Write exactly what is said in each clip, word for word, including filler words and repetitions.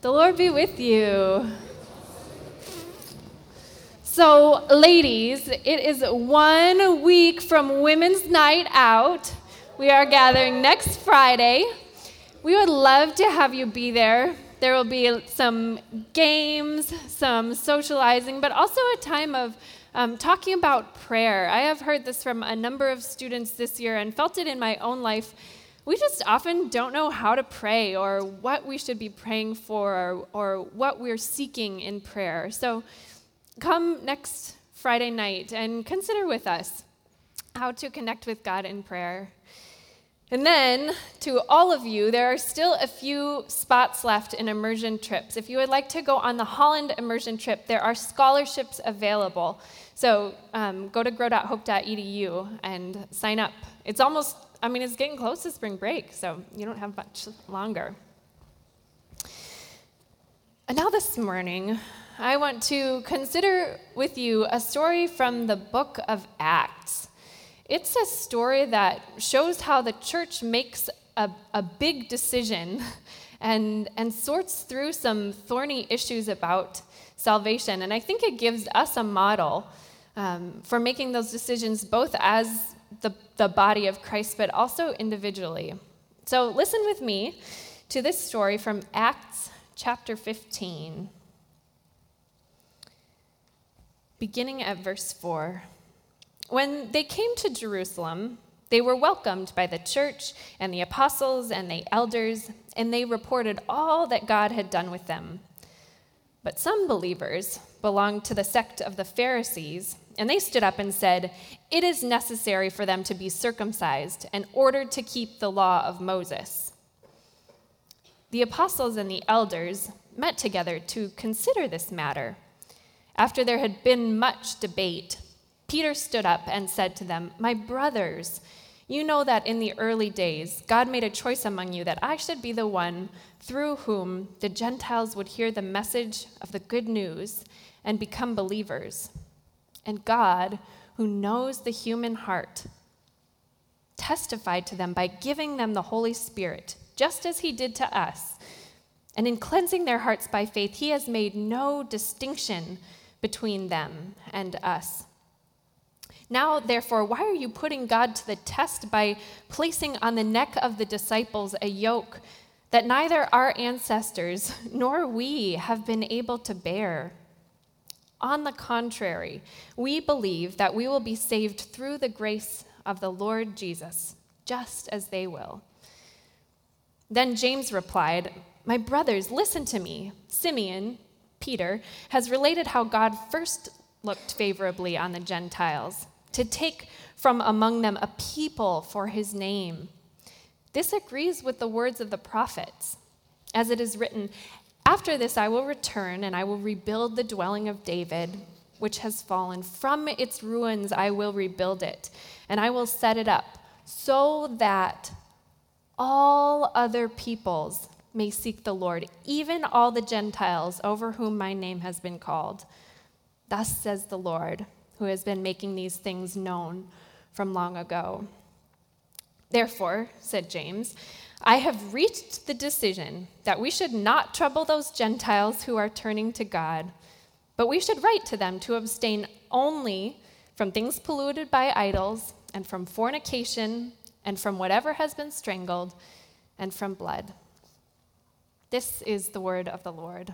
The Lord be with you. So, ladies, it is one week from Women's Night Out. We are gathering next Friday. We would love to have you be there. There will be some games, some socializing, but also a time of um, talking about prayer. I have heard this from a number of students this year and felt it in my own life. We just often don't know how to pray or what we should be praying for or, or what we're seeking in prayer. So come next Friday night and consider with us how to connect with God in prayer. And then, to all of you, there are still a few spots left in immersion trips. If you would like to go on the Holland immersion trip, there are scholarships available. So um, go to grow dot hope dot e d u and sign up. It's almost, I mean, it's getting close to spring break, so you don't have much longer. And now this morning, I want to consider with you a story from the book of Acts. It's a story that shows how the church makes a, a big decision and, and sorts through some thorny issues about salvation. And I think it gives us a model um, for making those decisions both as the, the body of Christ, but also individually. So listen with me to this story from Acts chapter fifteen, beginning at verse four. When they came to Jerusalem, they were welcomed by the church and the apostles and the elders, and they reported all that God had done with them. But some believers belonged to the sect of the Pharisees, and they stood up and said, "It is necessary for them to be circumcised in order to keep the law of Moses." The apostles and the elders met together to consider this matter. After there had been much debate, Peter stood up and said to them, "My brothers, you know that in the early days, God made a choice among you that I should be the one through whom the Gentiles would hear the message of the good news and become believers. And God, who knows the human heart, testified to them by giving them the Holy Spirit, just as he did to us. And in cleansing their hearts by faith, he has made no distinction between them and us. Now, therefore, why are you putting God to the test by placing on the neck of the disciples a yoke that neither our ancestors nor we have been able to bear? On the contrary, we believe that we will be saved through the grace of the Lord Jesus, just as they will." Then James replied, "My brothers, listen to me. Simeon, Peter, has related how God first looked favorably on the Gentiles, to take from among them a people for his name. This agrees with the words of the prophets. As it is written, 'After this I will return, and I will rebuild the dwelling of David, which has fallen. From its ruins I will rebuild it, and I will set it up, so that all other peoples may seek the Lord, even all the Gentiles over whom my name has been called. Thus says the Lord, who has been making these things known from long ago.' Therefore," said James, "I have reached the decision that we should not trouble those Gentiles who are turning to God, but we should write to them to abstain only from things polluted by idols, and from fornication, and from whatever has been strangled, and from blood." This is the word of the Lord.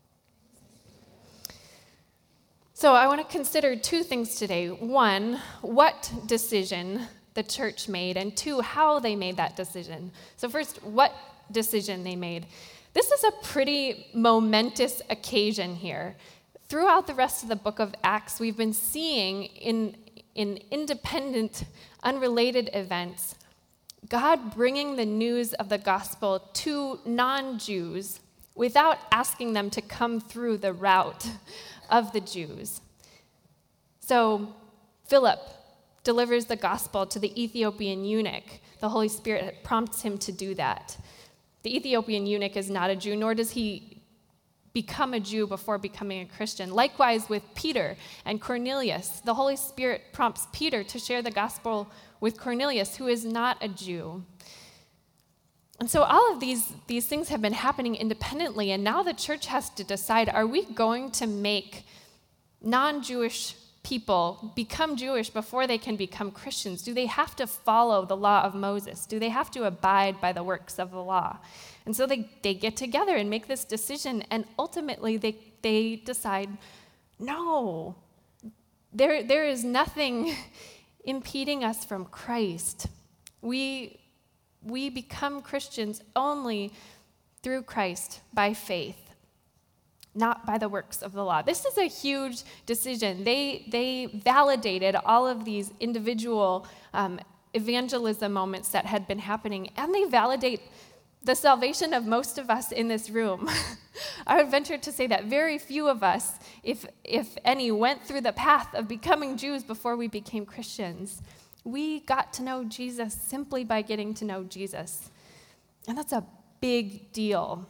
So I want to consider two things today. One, what decision the church made, and two, how they made that decision. So first, what decision they made. This is a pretty momentous occasion here. Throughout the rest of the book of Acts, we've been seeing in, in independent, unrelated events, God bringing the news of the gospel to non-Jews without asking them to come through the route of the Jews. So Philip delivers the gospel to the Ethiopian eunuch. The Holy Spirit prompts him to do that. The Ethiopian eunuch is not a Jew, nor does he become a Jew before becoming a Christian. Likewise with Peter and Cornelius. The Holy Spirit prompts Peter to share the gospel with Cornelius, who is not a Jew. And so all of these, these things have been happening independently, and now the church has to decide, are we going to make non-Jewish people become Jewish before they can become Christians? Do they have to follow the law of Moses? Do they have to abide by the works of the law? And so they, they get together and make this decision, and ultimately they, they decide, no, there, there is nothing impeding us from Christ. We, we become Christians only through Christ by faith, not by the works of the law. This is a huge decision. They, they validated all of these individual um, evangelism moments that had been happening, and they validate the salvation of most of us in this room. I would venture to say that very few of us, if, if any, went through the path of becoming Jews before we became Christians. We got to know Jesus simply by getting to know Jesus. And that's a big deal.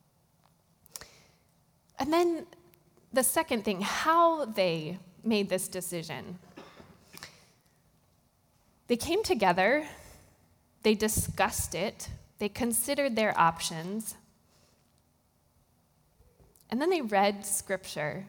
And then the second thing, how they made this decision. They came together, they discussed it, they considered their options, and then they read Scripture.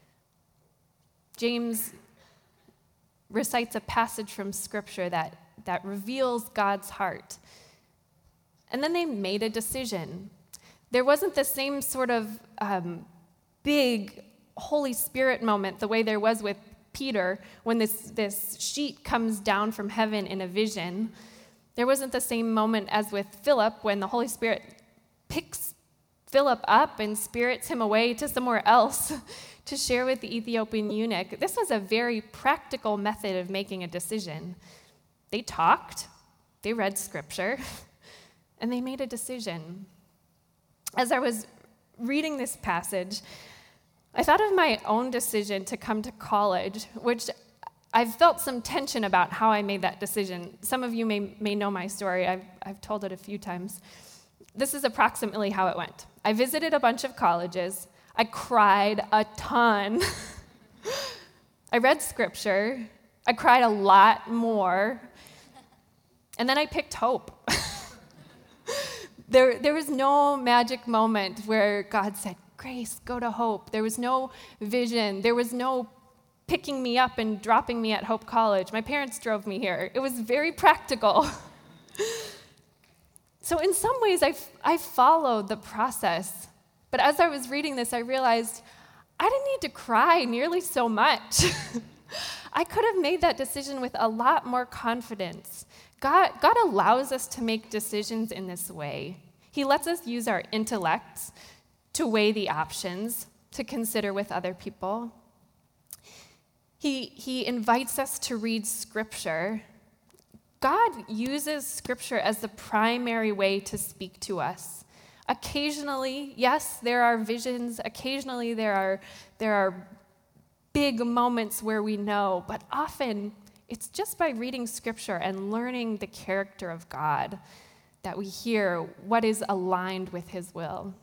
James recites a passage from Scripture that, that reveals God's heart. And then they made a decision. There wasn't the same sort of um, big Holy Spirit moment the way there was with Peter when this, this sheet comes down from heaven in a vision. There wasn't the same moment as with Philip when the Holy Spirit picks Philip up and spirits him away to somewhere else to share with the Ethiopian eunuch. This was a very practical method of making a decision. They talked, they read Scripture, and they made a decision. As I was reading this passage, I thought of my own decision to come to college, which I've felt some tension about how I made that decision. Some of you may, may know my story. I've, I've told it a few times. This is approximately how it went. I visited a bunch of colleges. I cried a ton. I read Scripture. I cried a lot more. And then I picked Hope. there, there was no magic moment where God said, Grace, go to Hope. There was no vision. There was no picking me up and dropping me at Hope College. My parents drove me here. It was very practical. So in some ways, I, I followed the process. But as I was reading this, I realized I didn't need to cry nearly so much. I could have made that decision with a lot more confidence. God, God allows us to make decisions in this way. He lets us use our intellects to weigh the options, to consider with other people. He, he invites us to read Scripture. God uses Scripture as the primary way to speak to us. Occasionally, yes, there are visions. Occasionally, there are, there are big moments where we know, but often it's just by reading Scripture and learning the character of God that we hear what is aligned with His will.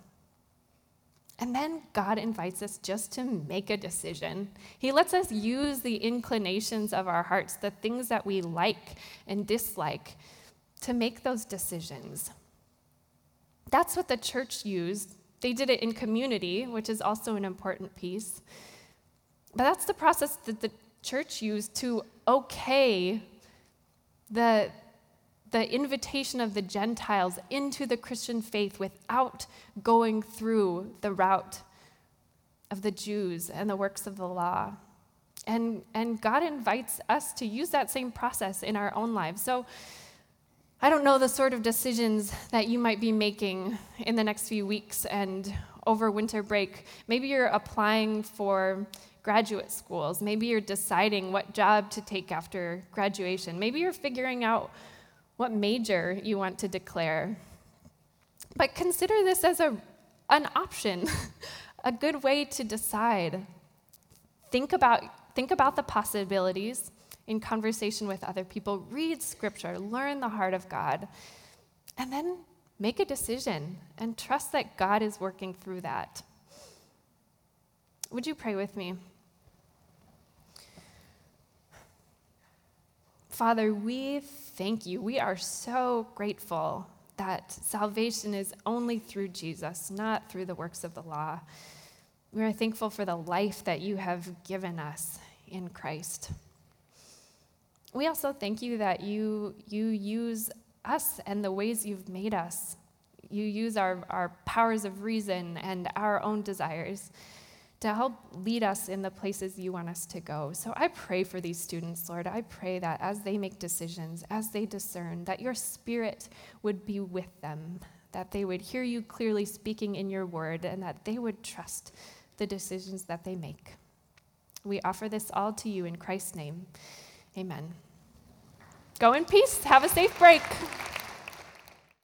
And then God invites us just to make a decision. He lets us use the inclinations of our hearts, the things that we like and dislike, to make those decisions. That's what the church used. They did it in community, which is also an important piece. But that's the process that the church used to okay the the invitation of the Gentiles into the Christian faith without going through the route of the Jews and the works of the law. And, and God invites us to use that same process in our own lives. So I don't know the sort of decisions that you might be making in the next few weeks and over winter break. Maybe you're applying for graduate schools. Maybe you're deciding what job to take after graduation. Maybe you're figuring out what major you want to declare. But consider this as a, an option, a good way to decide. Think about, think about the possibilities in conversation with other people. Read Scripture, learn the heart of God, and then make a decision and trust that God is working through that. Would you pray with me? Father, we thank you. We are so grateful that salvation is only through Jesus, not through the works of the law. We are thankful for the life that you have given us in Christ. We also thank you that you, you use us and the ways you've made us. You use our, our powers of reason and our own desires to help lead us in the places you want us to go. So I pray for these students, Lord. I pray that as they make decisions, as they discern, that your Spirit would be with them, that they would hear you clearly speaking in your word, and that they would trust the decisions that they make. We offer this all to you in Christ's name. Amen. Go in peace. Have a safe break.